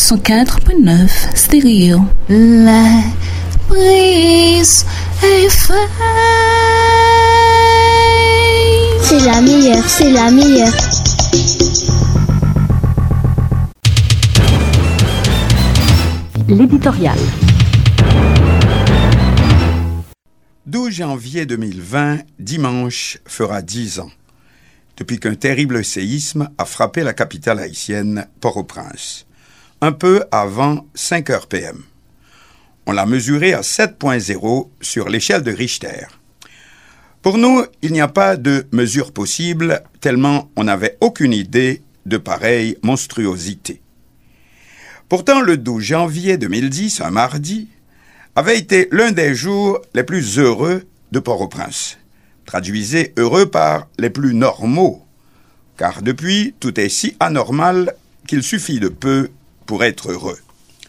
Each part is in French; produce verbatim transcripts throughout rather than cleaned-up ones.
cent quatre point neuf stéréo. La brise est faite. C'est la meilleure, c'est la meilleure. L'éditorial. douze janvier deux mille vingt, dimanche, fera dix ans, depuis qu'un terrible séisme a frappé la capitale haïtienne, Port-au-Prince, un peu avant cinq heures P M. On l'a mesuré à sept point zéro sur l'échelle de Richter. Pour nous, il n'y a pas de mesure possible, tellement on n'avait aucune idée de pareille monstruosité. Pourtant, le douze janvier deux mille dix, un mardi, avait été l'un des jours les plus heureux de Port-au-Prince. Traduisez heureux par les plus normaux, car depuis, tout est si anormal qu'il suffit de peu pour être heureux.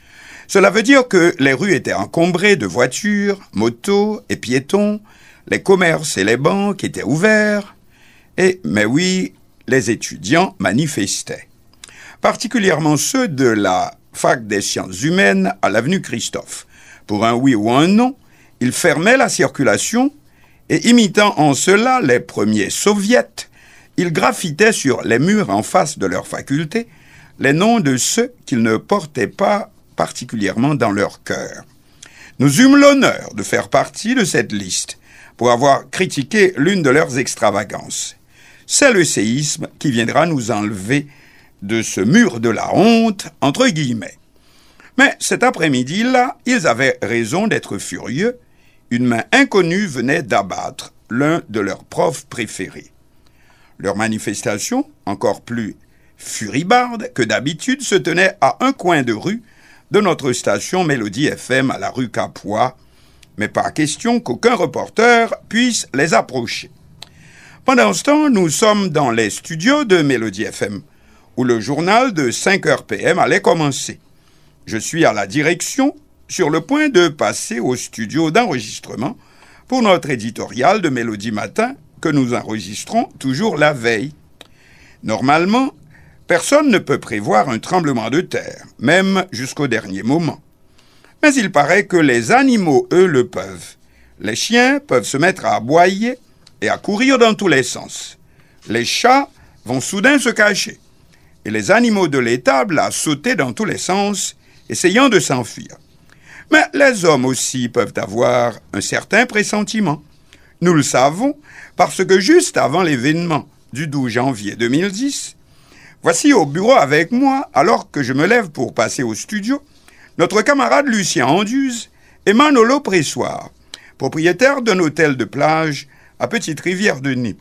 Cela veut dire que les rues étaient encombrées de voitures, motos et piétons, les commerces et les banques étaient ouverts, et, mais oui, les étudiants manifestaient. Particulièrement ceux de la Fac des sciences humaines à l'avenue Christophe. Pour un oui ou un non, ils fermaient la circulation et, imitant en cela les premiers soviets, ils graffitaient sur les murs en face de leur faculté les noms de ceux qu'ils ne portaient pas particulièrement dans leur cœur. Nous eûmes l'honneur de faire partie de cette liste pour avoir critiqué l'une de leurs extravagances. C'est le séisme qui viendra nous enlever de ce mur de la honte, entre guillemets. Mais cet après-midi-là, ils avaient raison d'être furieux. Une main inconnue venait d'abattre l'un de leurs profs préférés. Leur manifestation, encore plus furibarde que d'habitude, se tenait à un coin de rue de notre station Mélodie F M à la rue Capois, mais pas question qu'aucun reporter puisse les approcher. Pendant ce temps, nous sommes dans les studios de Mélodie F M, où le journal de cinq heures P M allait commencer. Je suis à la direction, sur le point de passer au studio d'enregistrement pour notre éditorial de Mélodie Matin que nous enregistrons toujours la veille. Normalement, personne ne peut prévoir un tremblement de terre, même jusqu'au dernier moment. Mais il paraît que les animaux, eux, le peuvent. Les chiens peuvent se mettre à aboyer et à courir dans tous les sens. Les chats vont soudain se cacher. Et les animaux de l'étable à sauter dans tous les sens, essayant de s'enfuir. Mais les hommes aussi peuvent avoir un certain pressentiment. Nous le savons parce que juste avant l'événement du douze janvier deux mille dix, voici au bureau avec moi, alors que je me lève pour passer au studio, notre camarade Lucien Anduze et Manolo Pressoir, propriétaire d'un hôtel de plage à Petite-Rivière-de-Nez.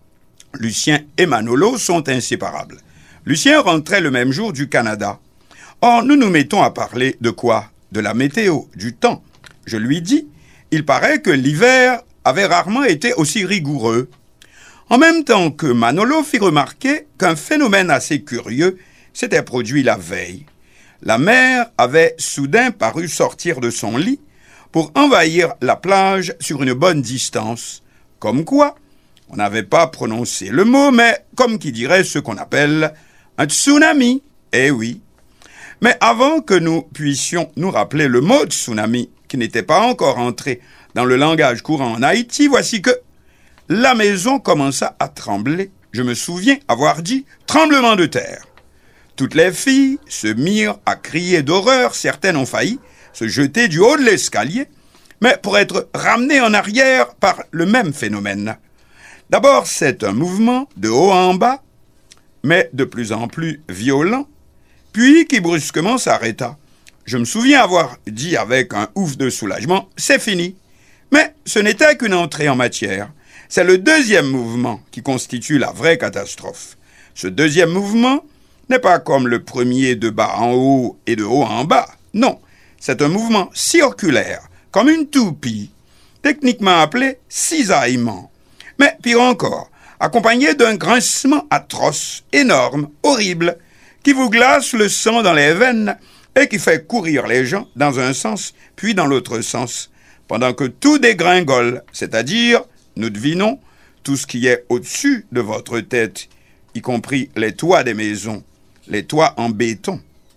Lucien et Manolo sont inséparables. Lucien rentrait le même jour du Canada. Or, nous nous mettons à parler de quoi? De la météo, du temps. Je lui dis, il paraît que l'hiver avait rarement été aussi rigoureux. En même temps que Manolo fit remarquer qu'un phénomène assez curieux s'était produit la veille. La mer avait soudain paru sortir de son lit pour envahir la plage sur une bonne distance. Comme quoi, on n'avait pas prononcé le mot, mais comme qui dirait ce qu'on appelle un tsunami. Eh oui. Mais avant que nous puissions nous rappeler le mot tsunami, qui n'était pas encore entré dans le langage courant en Haïti, voici que la maison commença à trembler. Je me souviens avoir dit « tremblement de terre ». Toutes les filles se mirent à crier d'horreur, certaines ont failli se jeter du haut de l'escalier, mais pour être ramenées en arrière par le même phénomène. D'abord, c'est un mouvement de haut en bas, mais de plus en plus violent, puis qui brusquement s'arrêta. Je me souviens avoir dit avec un ouf de soulagement « c'est fini ». Mais ce n'était qu'une entrée en matière. C'est le deuxième mouvement qui constitue la vraie catastrophe. Ce deuxième mouvement n'est pas comme le premier de bas en haut et de haut en bas. Non, c'est un mouvement circulaire, comme une toupie, techniquement appelé cisaillement. Mais pire encore, accompagné d'un grincement atroce, énorme, horrible, qui vous glace le sang dans les veines et qui fait courir les gens dans un sens puis dans l'autre sens, pendant que tout dégringole, c'est-à-dire, nous devinons, tout ce qui est au-dessus de votre tête, y compris les toits des maisons, les toits en béton.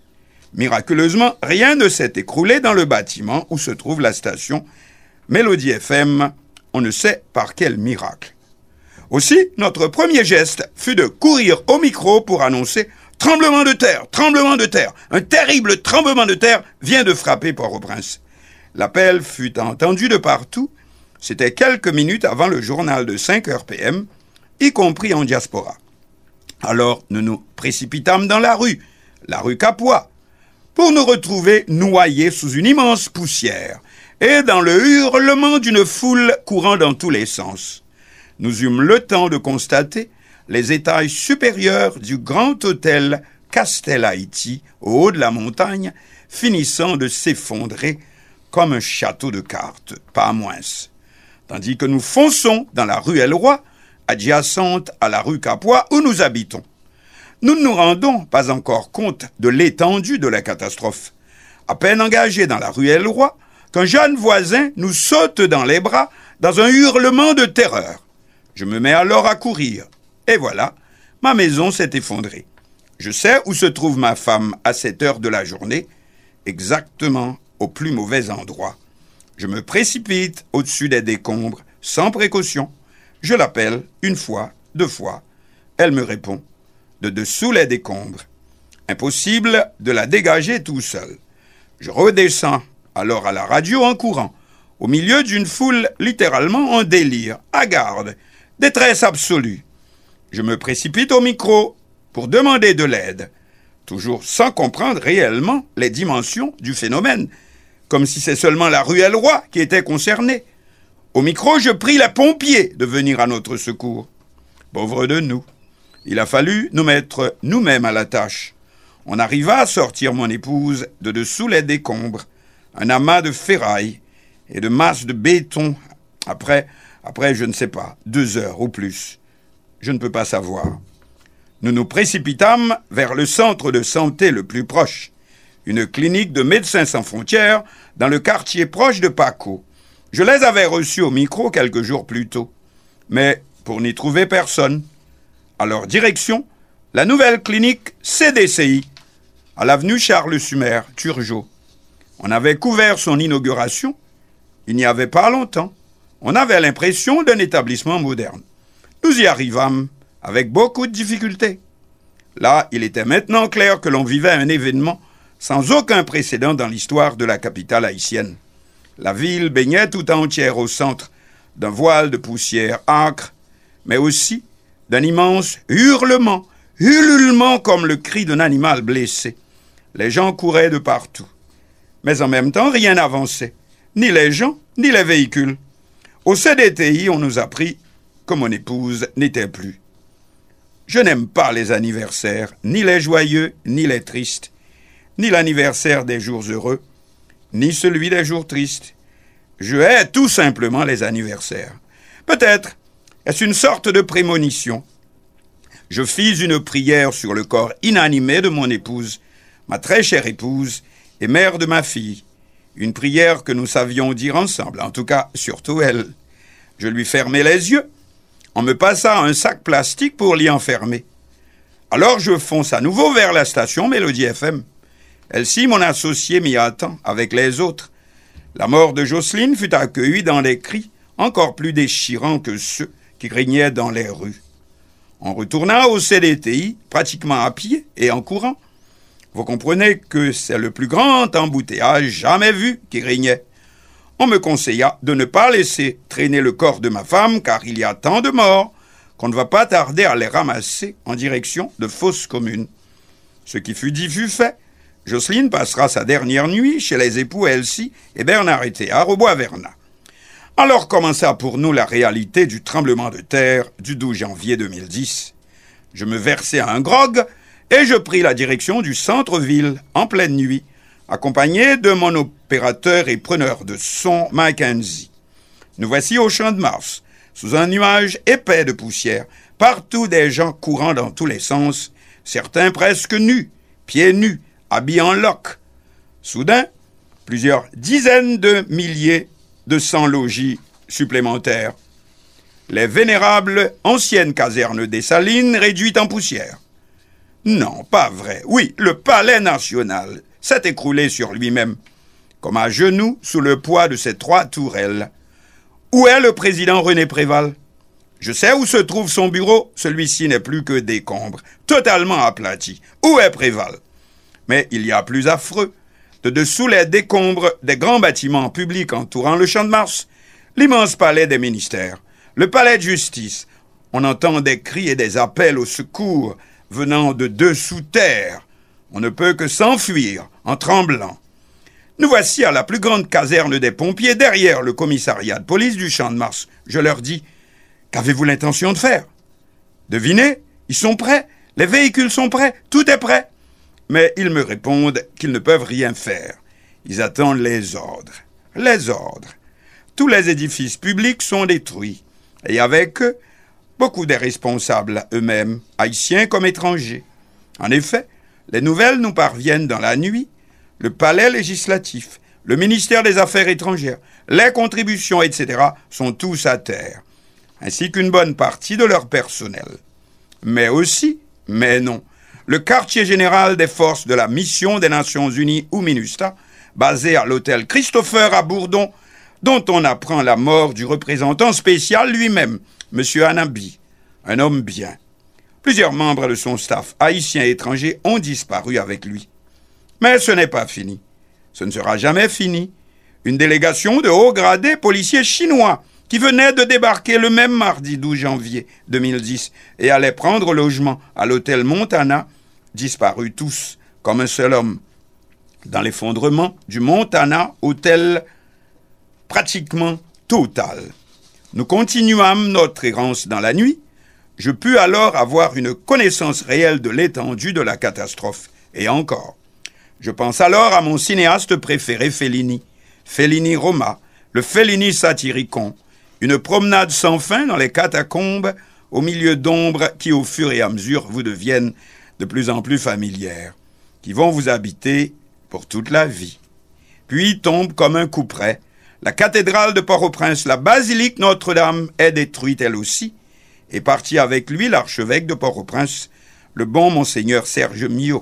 Miraculeusement, rien ne s'est écroulé dans le bâtiment où se trouve la station Mélodie F M, on ne sait par quel miracle. Aussi, notre premier geste fut de courir au micro pour annoncer « Tremblement de terre, tremblement de terre, un terrible tremblement de terre vient de frapper Port-au-Prince ». L'appel fut entendu de partout, c'était quelques minutes avant le journal de cinq heures P M, y compris en diaspora. Alors nous nous précipitâmes dans la rue, la rue Capois, pour nous retrouver noyés sous une immense poussière et dans le hurlement d'une foule courant dans tous les sens. Nous eûmes le temps de constater les étages supérieurs du grand hôtel Castel Haïti, au haut de la montagne, finissant de s'effondrer comme un château de cartes, pas moins. Tandis que nous fonçons dans la rue Elroy, adjacente à la rue Capois où nous habitons. Nous ne nous rendons pas encore compte de l'étendue de la catastrophe. À peine engagés dans la rue Elroy, qu'un jeune voisin nous saute dans les bras dans un hurlement de terreur. Je me mets alors à courir. Et voilà, ma maison s'est effondrée. Je sais où se trouve ma femme à cette heure de la journée, exactement au plus mauvais endroit. Je me précipite au-dessus des décombres, sans précaution. Je l'appelle une fois, deux fois. Elle me répond. De dessous les décombres. Impossible de la dégager tout seul. Je redescends alors à la radio en courant, au milieu d'une foule littéralement en délire, hagarde, détresse absolue. Je me précipite au micro pour demander de l'aide, toujours sans comprendre réellement les dimensions du phénomène, comme si c'est seulement la rue Elroy qui était concernée. Au micro, je prie les pompiers de venir à notre secours. Pauvres de nous. Il a fallu nous mettre nous-mêmes à la tâche. On arriva à sortir mon épouse de dessous les décombres, un amas de ferraille et de masses de béton. Après, après, je ne sais pas, deux heures ou plus. Je ne peux pas savoir. Nous nous précipitâmes vers le centre de santé le plus proche, une clinique de Médecins sans frontières dans le quartier proche de Paco. Je les avais reçus au micro quelques jours plus tôt, mais pour n'y trouver personne. À leur direction, la nouvelle clinique C D C I, à l'avenue Charles-Sumer, Turgeot. On avait couvert son inauguration, il n'y avait pas longtemps. On avait l'impression d'un établissement moderne. Nous y arrivâmes avec beaucoup de difficultés. Là, il était maintenant clair que l'on vivait un événement sans aucun précédent dans l'histoire de la capitale haïtienne. La ville baignait tout entière au centre d'un voile de poussière âcre, mais aussi d'un immense hurlement, ululement comme le cri d'un animal blessé. Les gens couraient de partout. Mais en même temps, rien n'avançait, ni les gens, ni les véhicules. Au C D T I, on nous a appris que mon épouse n'était plus. Je n'aime pas les anniversaires, ni les joyeux, ni les tristes, ni l'anniversaire des jours heureux, ni celui des jours tristes. Je hais tout simplement les anniversaires. Peut-être est-ce une sorte de prémonition. Je fis une prière sur le corps inanimé de mon épouse, ma très chère épouse et mère de ma fille. Une prière que nous savions dire ensemble, en tout cas, surtout elle. Je lui fermai les yeux, en me passant un sac plastique pour l'y enfermer. Alors je fonce à nouveau vers la station Mélodie F M. Elle-ci, mon associé, m'y attend, avec les autres. La mort de Jocelyne fut accueillie dans des cris encore plus déchirants que ceux qui régnaient dans les rues. On retourna au C D T I, pratiquement à pied et en courant. Vous comprenez que c'est le plus grand embouteillage jamais vu qui régnait. On me conseilla de ne pas laisser traîner le corps de ma femme, car il y a tant de morts qu'on ne va pas tarder à les ramasser en direction de fosses communes. Ce qui fut dit fut fait. Jocelyne passera sa dernière nuit chez les époux Elsie et Bernard et Théard au Bois-Vernat. Alors commença pour nous la réalité du tremblement de terre du douze janvier deux mille dix. Je me versai à un grog et je pris la direction du centre-ville en pleine nuit, accompagné de mon opérateur et preneur de son Mackenzie. Nous voici au Champ de Mars, sous un nuage épais de poussière, partout des gens courant dans tous les sens, certains presque nus, pieds nus, habillés en loques. Soudain, plusieurs dizaines de milliers de sans-logis supplémentaires. Les vénérables anciennes casernes des Salines réduites en poussière. Non, pas vrai. Oui, le palais national s'est écroulé sur lui-même, comme à genoux sous le poids de ses trois tourelles. Où est le président René Préval? Je sais où se trouve son bureau, celui-ci n'est plus que décombre, totalement aplati. Où est Préval? Mais il y a plus affreux. De dessous les décombres des grands bâtiments publics entourant le Champ de Mars, l'immense palais des ministères, le palais de justice, on entend des cris et des appels au secours venant de dessous terre. On ne peut que s'enfuir en tremblant. Nous voici à la plus grande caserne des pompiers, derrière le commissariat de police du Champ de Mars. Je leur dis, qu'avez-vous l'intention de faire? Devinez, ils sont prêts, les véhicules sont prêts, tout est prêt. Mais ils me répondent qu'ils ne peuvent rien faire. Ils attendent les ordres. Les ordres. Tous les édifices publics sont détruits. Et avec eux, beaucoup des responsables eux-mêmes, haïtiens comme étrangers. En effet, les nouvelles nous parviennent dans la nuit. Le palais législatif, le ministère des Affaires étrangères, les contributions, et cetera sont tous à terre, ainsi qu'une bonne partie de leur personnel. Mais aussi, mais non, le quartier général des forces de la mission des Nations Unies ou MINUSTA, basé à l'hôtel Christopher à Bourdon, dont on apprend la mort du représentant spécial lui-même, M. Anabi, un homme bien. Plusieurs membres de son staff, haïtiens et étrangers, ont disparu avec lui. Mais ce n'est pas fini. Ce ne sera jamais fini. Une délégation de hauts gradés policiers chinois qui venait de débarquer le même mardi douze janvier deux mille dix et allait prendre logement à l'hôtel Montana, disparus tous comme un seul homme. Dans l'effondrement du Montana, hôtel pratiquement total. Nous continuâmes notre errance dans la nuit. Je pus alors avoir une connaissance réelle de l'étendue de la catastrophe. Et encore. Je pense alors à mon cinéaste préféré Fellini. Fellini Roma, le Fellini Satyricon. Une promenade sans fin dans les catacombes, au milieu d'ombres qui, au fur et à mesure, vous deviennent de plus en plus familières, qui vont vous habiter pour toute la vie. Puis tombe comme un coup près. La cathédrale de Port-au-Prince, la basilique Notre-Dame, est détruite elle aussi, et parti avec lui l'archevêque de Port-au-Prince, le bon monseigneur Serge Millot.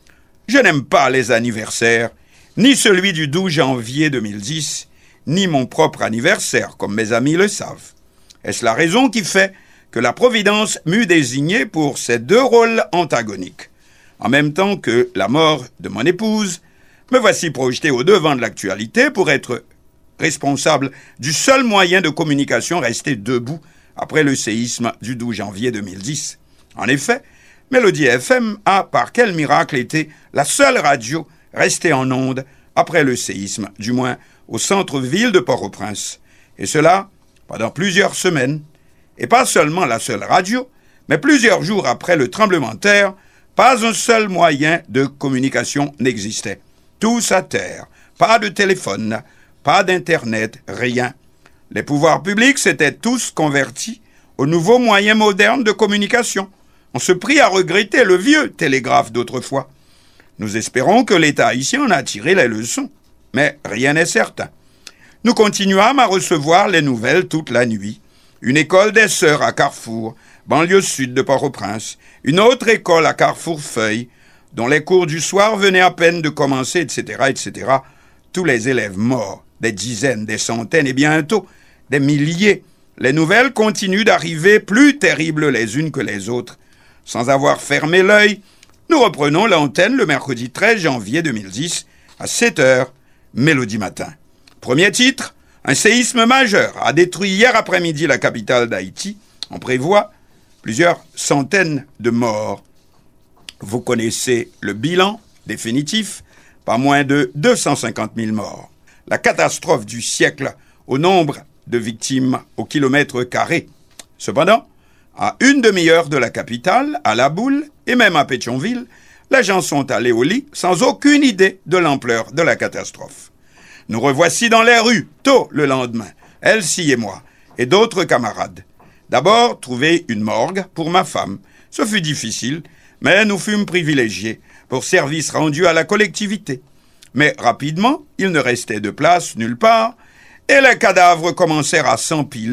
Je n'aime pas les anniversaires, ni celui du douze janvier deux mille dix, ni mon propre anniversaire, comme mes amis le savent. Est-ce la raison qui fait que la Providence m'eût désigné pour ces deux rôles antagoniques? En même temps que la mort de mon épouse, me voici projeté au devant de l'actualité pour être responsable du seul moyen de communication resté debout après le séisme du douze janvier deux mille dix. En effet, Mélodie F M a, par quel miracle, été la seule radio restée en onde après le séisme, du moins au centre-ville de Port-au-Prince. Et cela pendant plusieurs semaines. Et pas seulement la seule radio, mais plusieurs jours après le tremblement de terre, pas un seul moyen de communication n'existait. Tous à terre, pas de téléphone, pas d'internet, rien. Les pouvoirs publics s'étaient tous convertis aux nouveaux moyens modernes de communication. On se prit à regretter le vieux télégraphe d'autrefois. Nous espérons que l'État haïtien en a tiré les leçons, mais rien n'est certain. Nous continuâmes à recevoir les nouvelles toute la nuit. Une école des Sœurs à Carrefour, banlieue sud de Port-au-Prince, une autre école à Carrefour-Feuille, dont les cours du soir venaient à peine de commencer, et cetera, et cetera. Tous les élèves morts, des dizaines, des centaines et bientôt des milliers. Les nouvelles continuent d'arriver plus terribles les unes que les autres. Sans avoir fermé l'œil, nous reprenons l'antenne le mercredi treize janvier deux mille dix à sept heures, Mélodie Matin. Premier titre, un séisme majeur a détruit hier après-midi la capitale d'Haïti. On prévoit plusieurs centaines de morts. Vous connaissez le bilan définitif, pas moins de deux cent cinquante mille morts. La catastrophe du siècle au nombre de victimes au kilomètre carré. Cependant, à une demi-heure de la capitale, à La Boule et même à Pétionville, les gens sont allés au lit sans aucune idée de l'ampleur de la catastrophe. Nous revoici dans les rues, tôt le lendemain, Elsie et moi, et d'autres camarades. D'abord, trouver une morgue pour ma femme. Ce fut difficile, mais nous fûmes privilégiés pour service rendu à la collectivité. Mais rapidement, il ne restait de place nulle part, et les cadavres commencèrent à s'empiler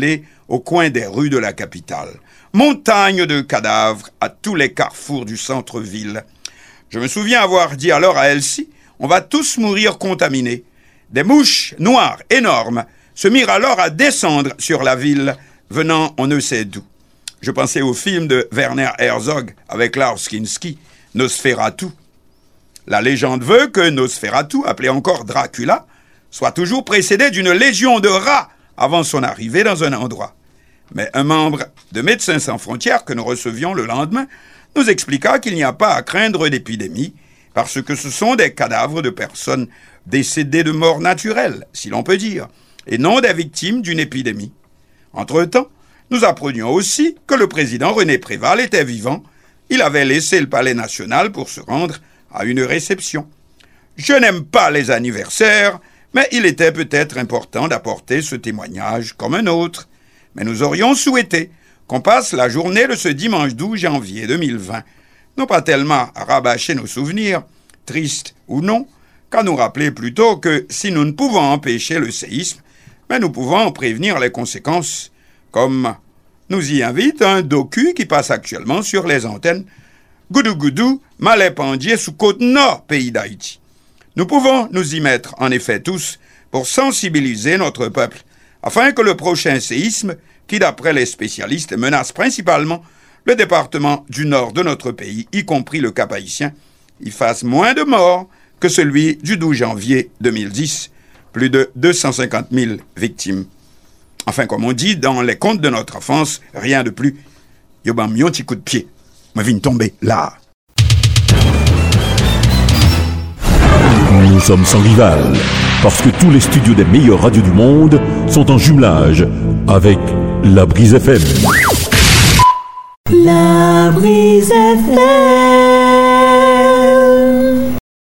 au coin des rues de la capitale. Montagne de cadavres à tous les carrefours du centre-ville. Je me souviens avoir dit alors à Elsie, on va tous mourir contaminés. Des mouches noires énormes se mirent alors à descendre sur la ville, venant on ne sait d'où. Je pensais au film de Werner Herzog avec Lars Kinski, Nosferatu. La légende veut que Nosferatu, appelé encore Dracula, soit toujours précédé d'une légion de rats avant son arrivée dans un endroit. Mais un membre de Médecins sans frontières que nous recevions le lendemain nous expliqua qu'il n'y a pas à craindre d'épidémie parce que ce sont des cadavres de personnes décédées de mort naturelle, si l'on peut dire, et non des victimes d'une épidémie. Entre-temps, nous apprenions aussi que le président René Préval était vivant. Il avait laissé le Palais national pour se rendre à une réception. Je n'aime pas les anniversaires, mais il était peut-être important d'apporter ce témoignage comme un autre. Mais nous aurions souhaité qu'on passe la journée de ce dimanche douze janvier deux mille vingt, non pas tellement à rabâcher nos souvenirs, tristes ou non, qu'à nous rappeler plutôt que si nous ne pouvons empêcher le séisme, mais nous pouvons en prévenir les conséquences, comme nous y invite un docu qui passe actuellement sur les antennes Goudou Goudou, Malais-Pandier sous Côte-Nord, pays d'Haïti. Nous pouvons nous y mettre, en effet tous, pour sensibiliser notre peuple, afin que le prochain séisme, qui d'après les spécialistes menace principalement le département du nord de notre pays, y compris le Cap-Haïtien, y fasse moins de morts que celui du douze janvier deux mille dix, plus de deux cent cinquante mille victimes. Enfin, comme on dit dans les contes de notre enfance, rien de plus. Yo ban mion petit coup de pied. Moi viens tomber là. Nous sommes sans rival, parce que tous les studios des meilleures radios du monde sont en jumelage avec La Brise F M. La Brise F M.